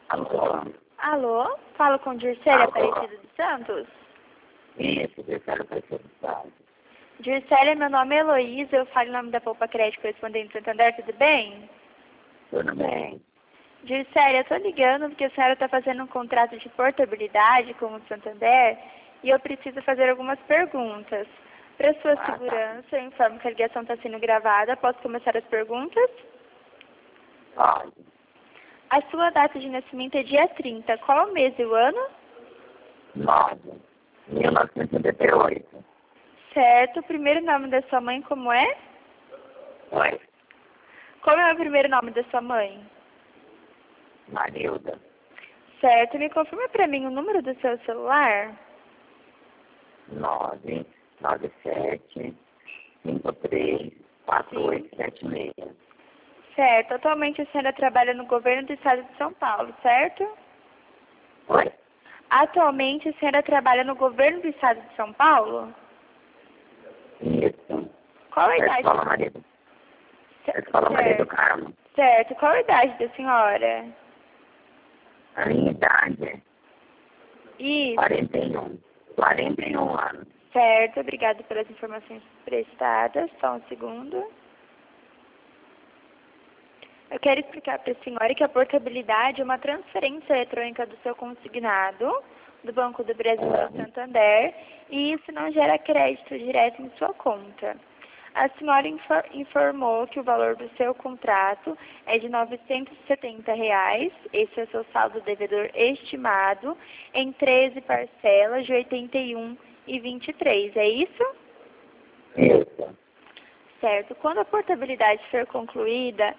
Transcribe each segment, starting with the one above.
Alô? Alô? Falo com Dircélia Alô? Aparecida dos Santos? Isso, Dircélia Aparecida dos Santos. Dircélia, meu nome é Heloísa, eu falo em nome da Poupa Crédito Correspondente Santander, tudo bem? Tudo bem? Dircélia, eu tô ligando porque a senhora está fazendo um contrato de portabilidade com o Santander e eu preciso fazer algumas perguntas. Para sua segurança, eu informo que a ligação está sendo gravada. Posso começar as perguntas? Pode. A sua data de nascimento é dia 30. Qual o mês e o ano? 9/1978. Certo. O primeiro nome da sua mãe como é? Oi, Como é o primeiro nome da sua mãe? Marilda. Certo. Me confirma para mim o número do seu celular? 997534876. Certo. Atualmente a senhora trabalha no governo do estado de São Paulo, certo? Oi, Atualmente a senhora trabalha no governo do estado de São Paulo? isso. Qual a A idade? Escola Maria do, a Escola Maria do Carmo. Certo. Qual a idade da senhora? A minha idade Isso. 41 anos. Certo. Obrigada pelas informações prestadas. Só um segundo. Eu quero explicar para a senhora que a portabilidade é uma transferência eletrônica do seu consignado do Banco do Brasil ao Santander e isso não gera crédito direto em sua conta. A senhora informou que o valor do seu contrato é de R$ 970. Esse é o seu saldo devedor estimado em 13 parcelas de R$ 81,23. É isso? Isso. Certo. Quando a portabilidade for concluída,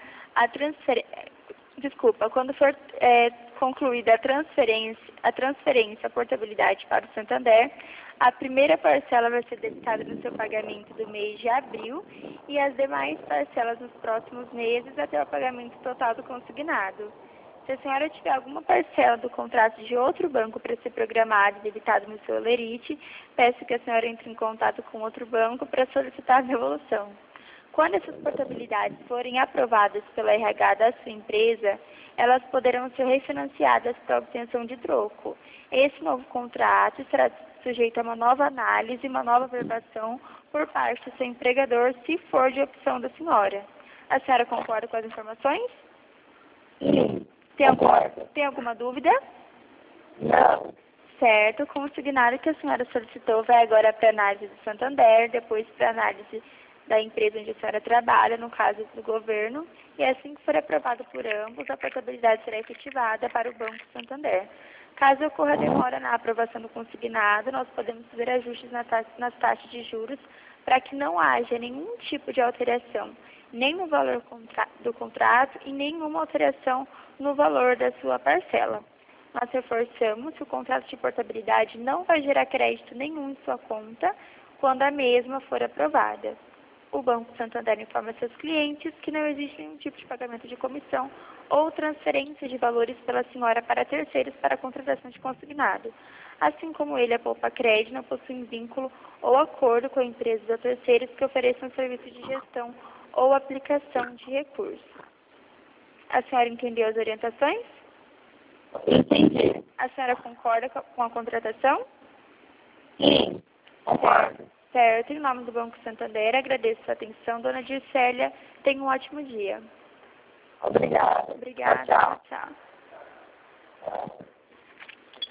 quando for concluída a transferência, a portabilidade para o Santander, a primeira parcela vai ser debitada no seu pagamento do mês de abril e as demais parcelas nos próximos meses até o pagamento total do consignado. Se a senhora tiver alguma parcela do contrato de outro banco para ser programado e debitado no seu Olerite, peço que a senhora entre em contato com outro banco para solicitar a devolução. Quando essas portabilidades forem aprovadas pela RH da sua empresa, elas poderão ser refinanciadas para obtenção de troco. Esse novo contrato será sujeito a uma nova análise e uma nova aprovação por parte do seu empregador, se for de opção da senhora. A senhora concorda com as informações? Sim. Tem alguma dúvida? Não. Certo. O consignado que a senhora solicitou vai agora para a análise do Santander, depois para a análise da empresa onde a senhora trabalha, no caso do governo, e assim que for aprovado por ambos, a portabilidade será efetivada para o Banco Santander. Caso ocorra demora na aprovação do consignado, nós podemos fazer ajustes nas taxas de juros para que não haja nenhum tipo de alteração, nem no valor do contrato e nenhuma alteração no valor da sua parcela. Nós reforçamos que o contrato de portabilidade não vai gerar crédito nenhum em sua conta quando a mesma for aprovada. O Banco Santander informa seus clientes que não existe nenhum tipo de pagamento de comissão ou transferência de valores pela senhora para terceiros para a contratação de consignado. Assim como ele, a Poupa Crédito não possui vínculo ou acordo com empresas ou terceiros que ofereçam serviço de gestão ou aplicação de recursos. A senhora entendeu as orientações? Entendi. A senhora concorda com a contratação? Sim, concordo. Certo. Em nome do Banco Santander, agradeço a atenção. Dona Dircélia, tenha um ótimo dia. Obrigado. Obrigada. Tchau, Tchau. tchau.